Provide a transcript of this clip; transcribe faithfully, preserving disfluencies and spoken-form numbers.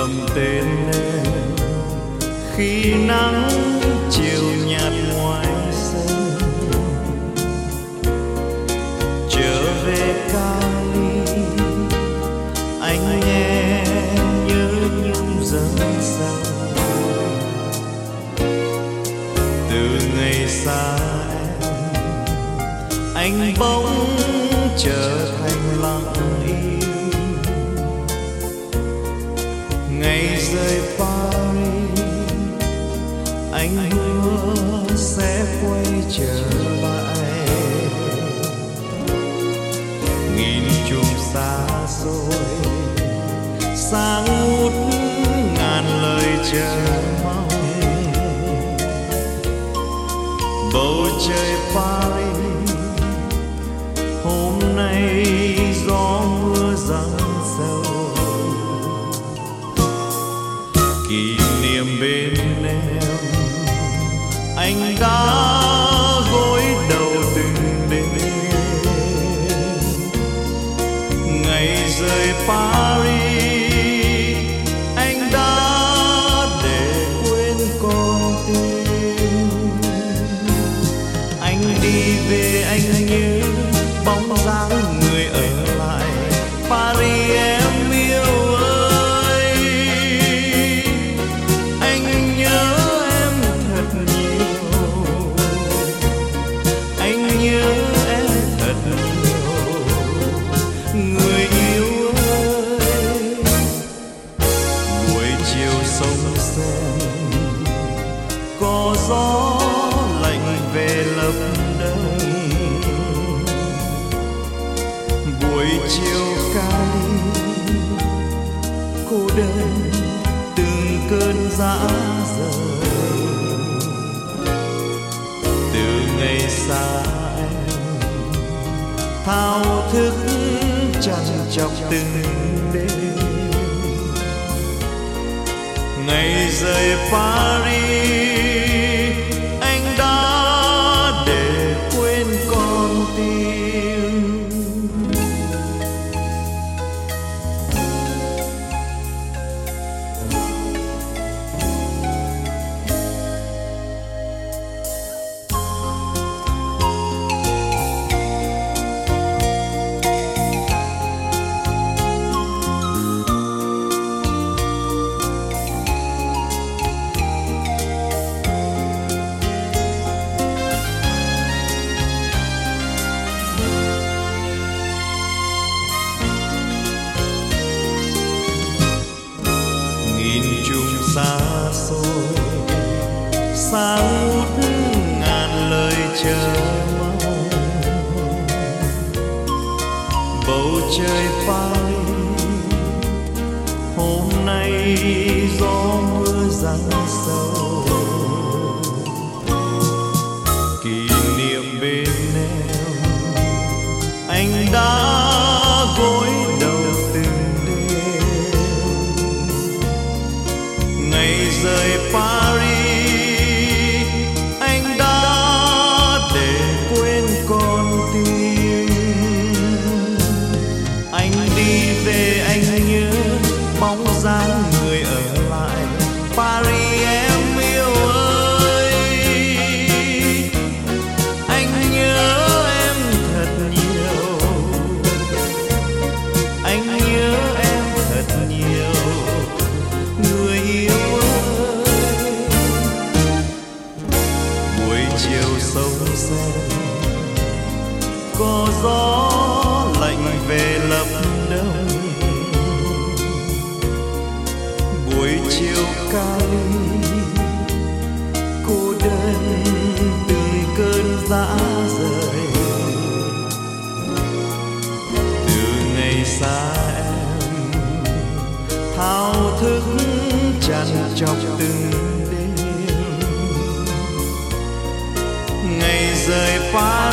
thầm tên em khi nắng chiều nhạt ngoài sân. Trở về Cali anh nghe nhớ những giấc sau. Từ ngày xa em anh bỗng trở thành lặng im. Ngày rời Paris anh hứa sẽ quay trở lại. Nghìn chùm xa xôi sáng ngút ngàn lời chờ mong. Bầu trời Paris hôm nay gió mưa giăng sâu. Kỷ niệm bên em anh đã gối đầu từng đêm. Ngày rời Paris anh đã để quên con tim. Anh đi về anh nhớ bóng dáng người ở lại Paris em yêu ơi. Anh nhớ em thật nhiều, anh nhớ em thật nhiều người yêu ơi. Buổi chiều sông Sen có gió lạnh về lấp đầy. Buổi chiều Cali cô đơn từng cơn dã rời. Từ ngày xa em thao thức chăn chọc từng đêm. Ngày rời Paris anh đã để quên con tim. Nghìn chùm xa xôi sáng ngút ngàn lời chờ mong. Bầu trời Paris hôm nay gió mưa giăng sâu. Kỷ niệm bên em anh đã gối đầu từng đêm. Ngày rời Paris anh đã để quên con tim. Anh đi về anh nhớ bóng dáng người ở lại Paris em yêu ơi. Anh nhớ em thật nhiều, anh nhớ em thật nhiều người yêu ơi. Buổi chiều sông Sen có gió lạnh về lấp đông. Buổi chiều Cali cô đơn từng cơn dã rời. Từ ngày xa em thao thức chăn chọc từng đêm. Ngày rời Paris